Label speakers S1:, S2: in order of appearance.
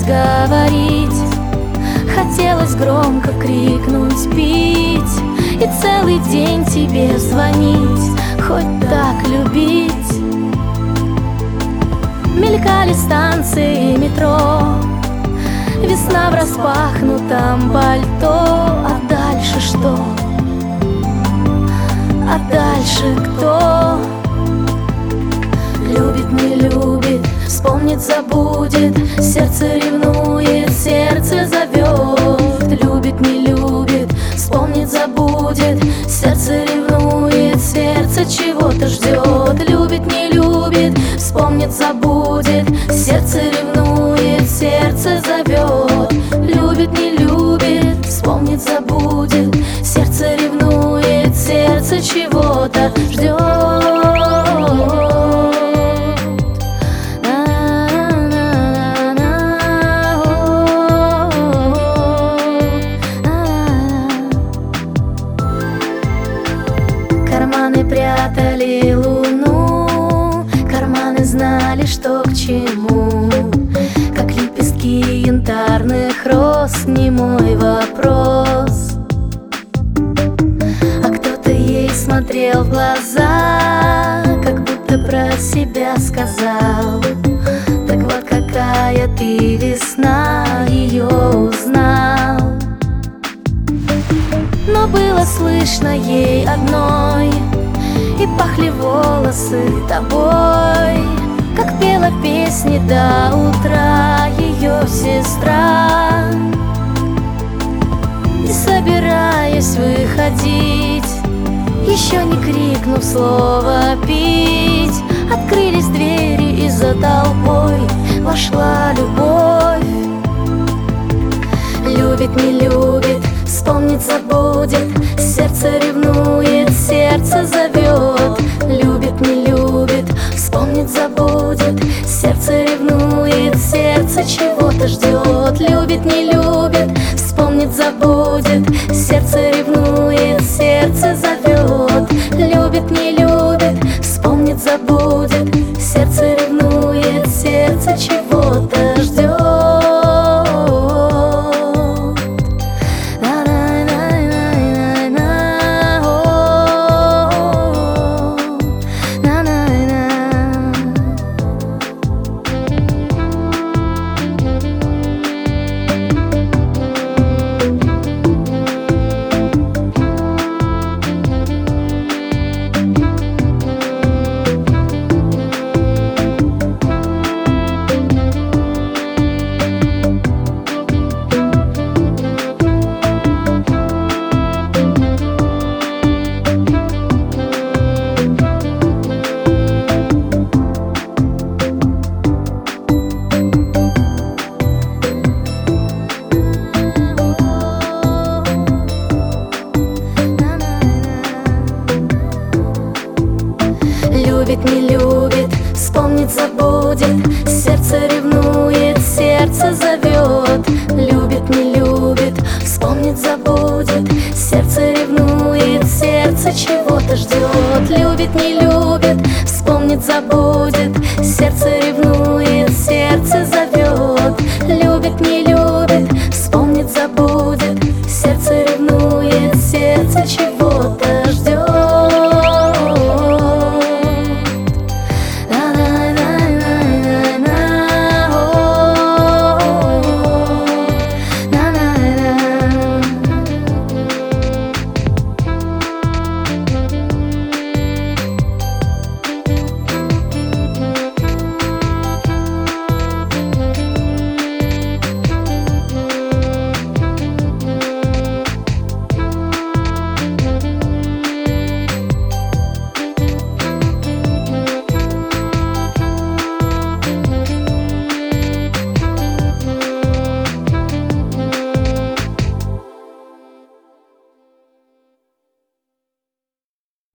S1: говорить, хотелось громко крикнуть, пить и целый день тебе звонить, хоть так любить. Мелькали станции метро, весна в распахнутом пальто. А дальше что? А дальше кто? Любит, не любит, вспомнит, забудет, сердце ревнует, сердце зовет. Любит, не любит, вспомнит, забудет, сердце ревнует, сердце чего-то ждет. Любит, не любит, вспомнит, забудет, сердце ревнует, сердце зовет. Любит, не любит, вспомнит, забудет, сердце ревнует, сердце чего-то ждет. Карманы прятали луну, карманы знали, что к чему. Как лепестки янтарных роз, не мой вопрос. А кто-то ей смотрел в глаза, как будто про себя сказал: так вот какая ты весна, ее узнал. Но было слышно ей одной, и пахли волосы тобой, как пела песни до утра ее сестра. Не собираясь выходить, еще не крикнув слово «пить», открылись двери, и за толпой вошла любовь. Любит, не любит, вспомнит, забудет, сердце ревнует, сердце зовет. Любит, не любит, вспомнит, забудет, сердце ревнует, сердце чего-то ждет. Любит, не любит, вспомнит, забудет, сердце ревнует, сердце зовет. Любит, не любит, вспомнит, забудет, сердце ревнует, сердце чего-то ждет. Любит, не любит, вспомнит, забудет, сердце ревнует, сердце зовет. Любит, не любит, вспомнит, забудет, сердце ревнует, сердце чего-то ждет. Любит, не любит, вспомнит, забудет,